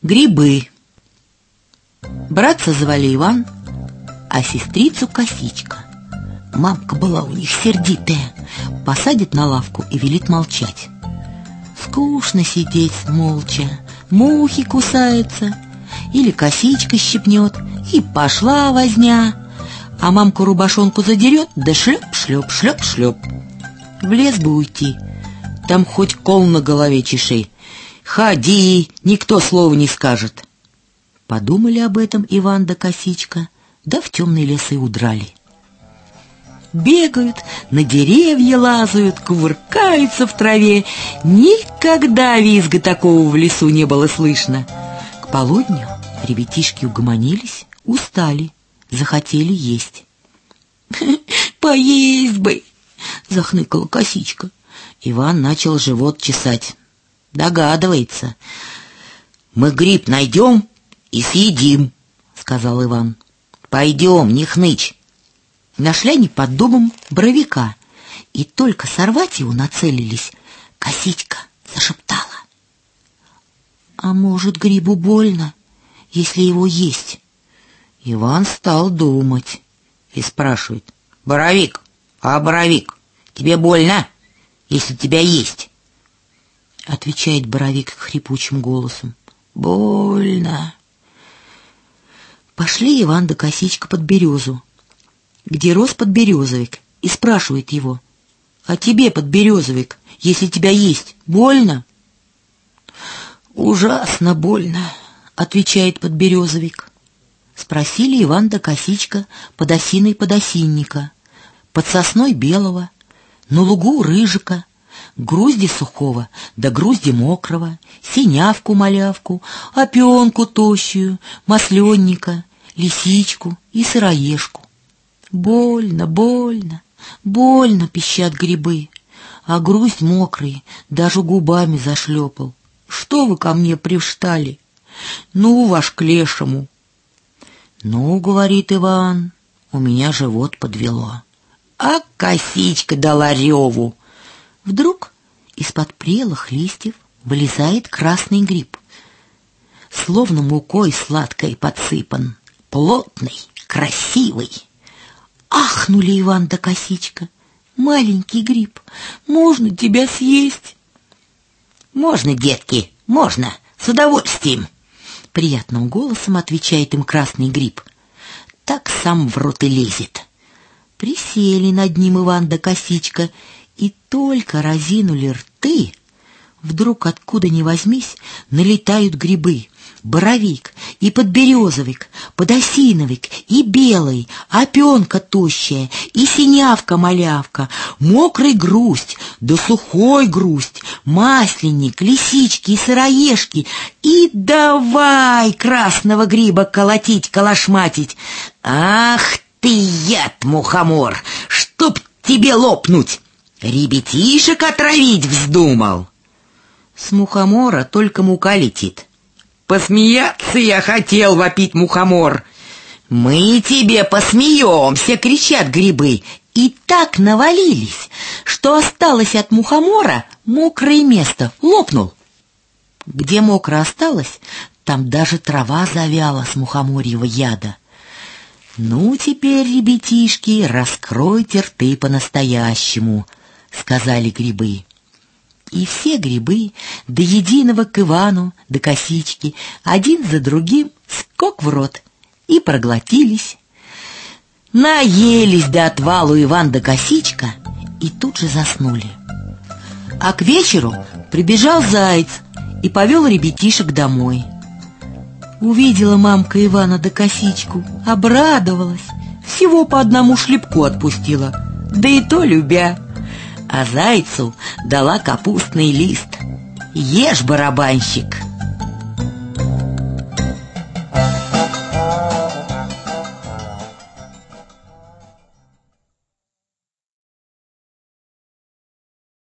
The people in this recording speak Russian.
Грибы. Братца звали Иван, а сестрицу Косичка. Мамка была у них сердитая, посадит на лавку и велит молчать. Скучно сидеть молча, мухи кусаются, или косичка щипнет, и пошла возня. А мамка рубашонку задерет, да шлеп-шлеп-шлеп-шлеп. В лес бы уйти, там хоть кол на голове чеши. Ходи, никто слова не скажет. Подумали об этом Иван да Косичка, да в темный лес и удрали. Бегают, на деревья лазают, кувыркаются в траве. Никогда визга такого в лесу не было слышно. К полудню ребятишки угомонились, устали, захотели есть. «Поесть бы!» — захныкала Косичка. Иван начал живот чесать. Догадывается. «Мы гриб найдем и съедим», — сказал Иван. «Пойдем, не хнычь». Нашли они под дубом боровика, и только сорвать его нацелились, Косичка зашептала: «А может, грибу больно, если его есть?» Иван стал думать и спрашивает: «Боровик, а боровик, тебе больно, если тебя есть?» Отвечает боровик хрипучим голосом: «Больно». Пошли Иван да Косичка под березу, где рос подберезовик, и спрашивает его: «А тебе, подберезовик, если тебя есть, больно?» «Ужасно больно», — отвечает подберезовик. Спросили Иван да Косичка под осиной подосинника, под сосной белого, на лугу рыжика, грузди сухого да грузди мокрого, синявку-малявку, опенку тощую, масленника, лисичку и сыроежку. «Больно, больно, больно», — пищат грибы, а груздь мокрый даже губами зашлепал. «Что вы ко мне привстали? Ну, ваш к лешему». «Ну, — говорит Иван, — у меня живот подвело». А Косичка дала реву. Вдруг из-под прелых листьев вылезает красный гриб, словно мукой сладкой подсыпан, плотный, красивый. Ахнули Иван да Косичка: «Маленький гриб, можно тебя съесть?» «Можно, детки, можно, с удовольствием», — приятным голосом отвечает им красный гриб. Так сам в рот и лезет. Присели над ним Иван да Косичка, и только разинули рты, вдруг откуда ни возьмись налетают грибы: боровик и подберезовик, подосиновик и белый, опенка тощая и синявка-малявка, мокрый груздь да сухой груздь, масленник, лисички и сыроежки, и давай красного гриба колотить-калашматить. «Ах ты, яд, мухомор, чтоб тебе лопнуть! Ребятишек отравить вздумал!» С мухомора только мука летит. «Посмеяться я хотел», — вопит мухомор. «Мы тебе посмеемся», — кричат грибы, и так навалились, что осталось от мухомора мокрое место, лопнул. Где мокро осталось, там даже трава завяла с мухоморьего яда. «Ну, теперь, ребятишки, раскройте рты по-настоящему», — сказали грибы. И все грибы до единого к Ивану до Косички один за другим скок в рот и проглотились. Наелись до отвалу Иван да Косичка и тут же заснули. А к вечеру прибежал заяц и повел ребятишек домой. Увидела мамка Ивана да Косичку, обрадовалась, всего по одному шлепку отпустила, да и то любя. А зайцу дала капустный лист: «Ешь, барабанщик».